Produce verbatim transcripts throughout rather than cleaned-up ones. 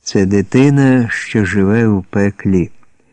Це дитина, що живе у пеклі.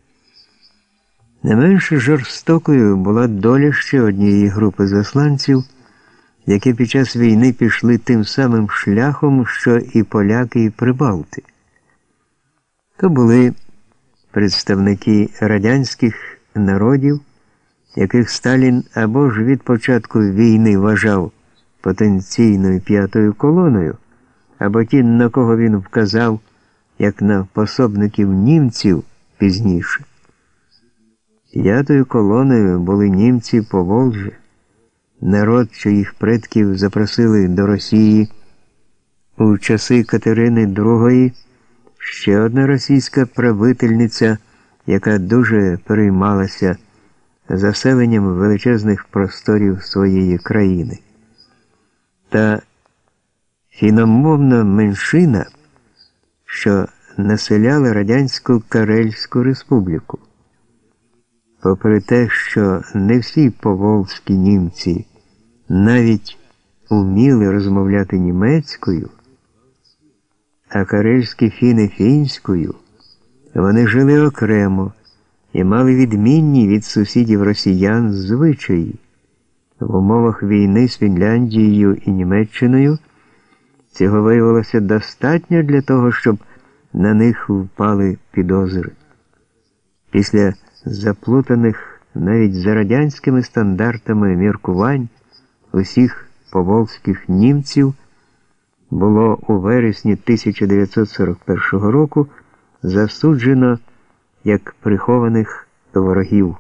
Не менш жорстокою була доля ще однієї групи засланців, які під час війни пішли тим самим шляхом, що і поляки, і прибалти. То були представники радянських народів, яких Сталін або ж від початку війни вважав потенційною п'ятою колоною, або ті, на кого він вказав, як на пособників німців пізніше. П'ятою колоною були німці Поволжя, народ, що їх предків запросили до Росії у часи Катерини другої, ще одна російська правительниця, яка дуже переймалася заселенням величезних просторів своєї країни. Та фіномовна меншина, що населяла Радянську Карельську республіку. Попри те, що не всі поволзькі німці навіть уміли розмовляти німецькою, а карельські фіни фінською, вони жили окремо і мали відмінні від сусідів росіян звичаї. В умовах війни з Фінляндією і Німеччиною цього виявилося достатньо для того, щоб на них впали підозри. Після заплутаних навіть за радянськими стандартами міркувань усіх поволзьких німців було у вересні тисяча дев'ятсот сорок першого року засуджено як прихованих ворогів.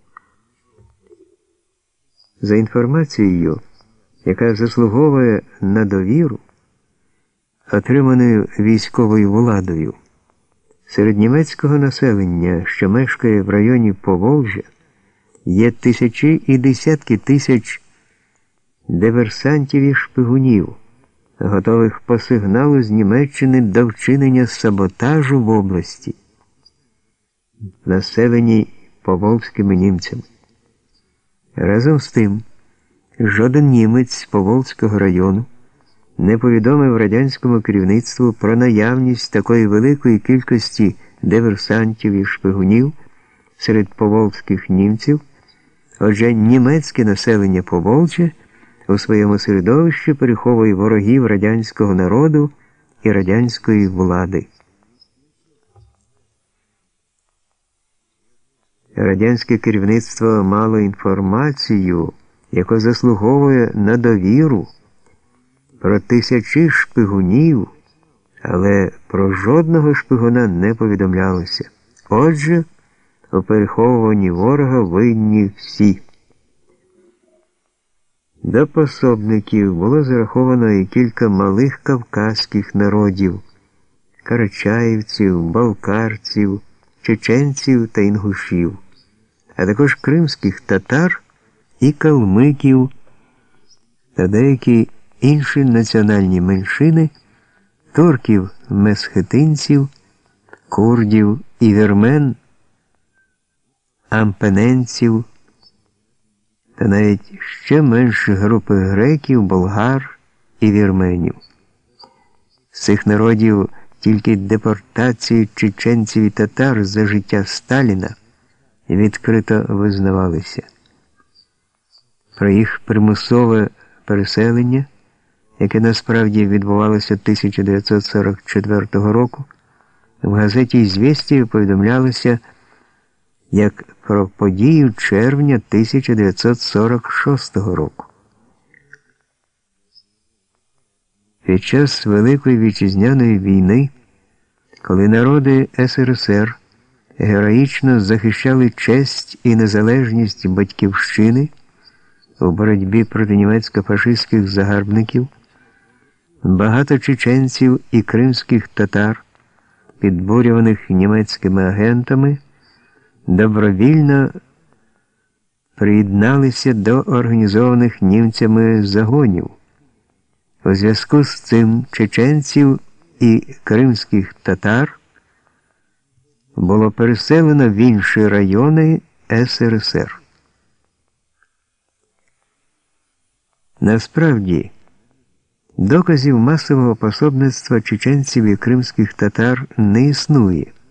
За інформацією, яка заслуговує на довіру, отриманою військовою владою, серед німецького населення, що мешкає в районі Поволжя, є тисячі і десятки тисяч диверсантів і шпигунів, готових по сигналу з Німеччини до вчинення саботажу в області, населеній поволзькими німцями. Разом з тим, жоден німець з Поволзького району не повідомив радянському керівництву про наявність такої великої кількості диверсантів і шпигунів серед поволзьких німців. Отже, німецьке населення Поволжя у своєму середовищі переховує ворогів радянського народу і радянської влади. Радянське керівництво мало інформацію, яка заслуговує на довіру, про тисячі шпигунів, але про жодного шпигуна не повідомлялося. Отже, у переховуванні ворога винні всі. До пособників було зараховано і кілька малих кавказьких народів – карачаївців, балкарців, чеченців та інгушів, а також кримських татар і калмиків та деякі інші національні меншини – турків-месхетинців, курдів і вірмен, ампененців та навіть ще менші групи греків, болгар і вірменів. З цих народів тільки депортації чеченців і татар за життя Сталіна відкрито визнавалися. Про їх примусове переселення, яке насправді відбувалося тисяча дев'ятсот сорок четвертого року, в газеті «Ізвєстія» повідомлялося як про подію червня тисяча дев'ятсот сорок шостого року. Під час Великої Вітчизняної війни, коли народи ес ер ес ер героїчно захищали честь і незалежність батьківщини у боротьбі проти німецько-фашистських загарбників, багато чеченців і кримських татар, підбурюваних німецькими агентами, добровільно приєдналися до організованих німцями загонів. У зв'язку з цим чеченців і кримських татар було переселено в інші райони ес ер ес ер. Насправді, Доказів масового пособництва чеченців і кримських татар не існує.